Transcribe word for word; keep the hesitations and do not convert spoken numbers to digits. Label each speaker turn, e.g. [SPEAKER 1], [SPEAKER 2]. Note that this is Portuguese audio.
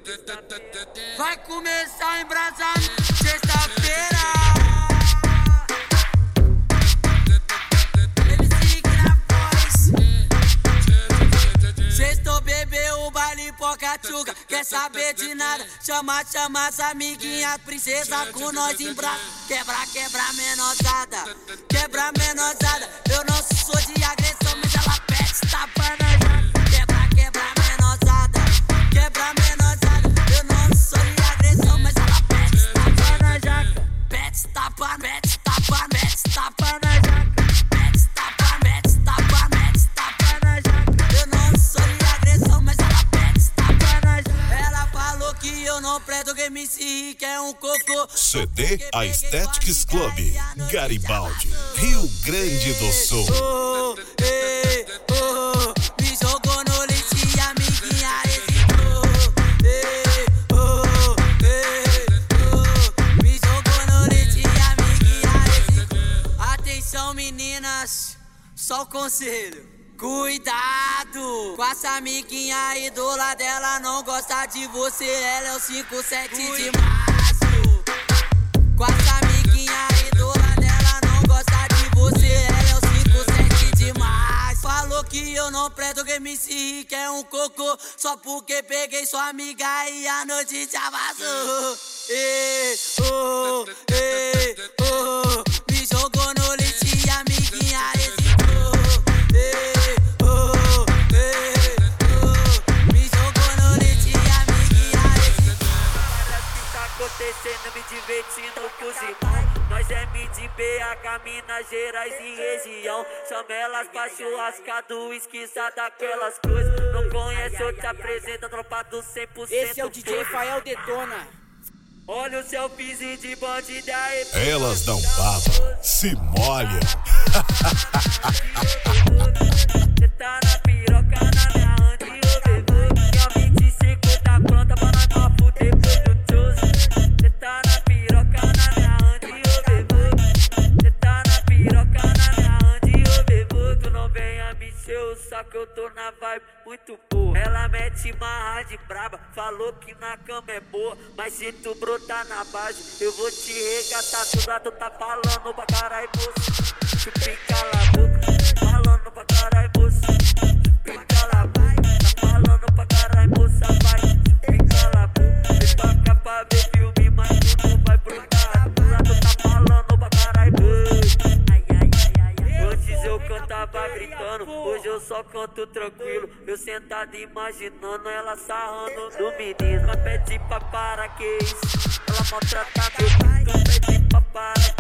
[SPEAKER 1] Vai começar a embrasar sexta-feira. Sextou, bebeu o baile Pocatchuca. Quer saber de nada? Chama, chama as amiguinhas, princesa com nós em braço. Quebra, quebra menosada, quebra menosada. Eu não sou de agressão, mas ela pede tapa na jaca. Quebra, quebra menosada, quebra menosada. Eu não sou de agressão, mas ela pede tapa na jaca. Pede tapa, mete tapa, mete tapa na jaca. Pede tapa, mete tapa, mete tapa na jaca. Eu não sou de agressão, mas ela pede tapa na jaca. Ela falou que eu não presto, que M C Rick é um cocô.
[SPEAKER 2] C D Aesthetics Club, Garibaldi, Rio Grande do Sul.
[SPEAKER 1] Oh, ei, oh, me jogou no leite, amiguinha hesitou. Ei, oh, ei, oh, me jogou no leite, amiguinha hesitou. Atenção, meninas, só o conselho. Cuidado com essa amiguinha ídola dela, não gosta de você, ela é o cinco sete de março. Com essa amiguinha ídola dela, não gosta de você, ela é o cinco sete de março. Falou que eu não presto, que M C Rick é um cocô, só porque peguei sua amiga e a noite já vazou. Ei, oh, ei, oh, me jogou no leite, amiguinha hesitou. Ei, oh, ei, oh, me jogou no leite, amiguinha hesitou.
[SPEAKER 3] Que tá acontecendo, me divertindo com os irmãos. Nós é M de B H, Minas Gerais e região. Chama elas pra churrascado, esquiça daquelas coisas. Não conhece, eu te apresento, tropa do cem por cento.
[SPEAKER 4] Esse é o D J Fael Detona.
[SPEAKER 3] Olha o seu piso de bandida aí.
[SPEAKER 2] Elas dão baba, se molham.
[SPEAKER 3] Cê tá na piroca, na minha hand, ô bebê. Que a vinte e cinco da planta pra nós não fuder do Chose. Cê tá na piroca, na minha hand, ô bebê. Cê tá na piroca, na minha hand, ô bebê. Tu não venha me encher o saco, eu tô na vibe muito boa. Ela mete marra de braba, falou que na cama é boa. Mas se tu brotar na base, eu vou te regatar. Tu lá tu tá falando pra caralho, moço. Chupi cala a boca, falando pra caralho, moço. Chupi cala a boca, tá falando pra caralho, moça. Vai, chupi cala a boca. Vem pra cá pra ver filme, mas tu não vai brotar. Tu lá tu tá falando pra caralho, moço. Ai, ai, ai, ai. Antes eu cantava gritando, hoje eu só canto tranquilo. Eu sentado imaginando ela sarrando no menino. Ela pede pra parar, que isso? Ela maltrata meu, ela pede pra parar.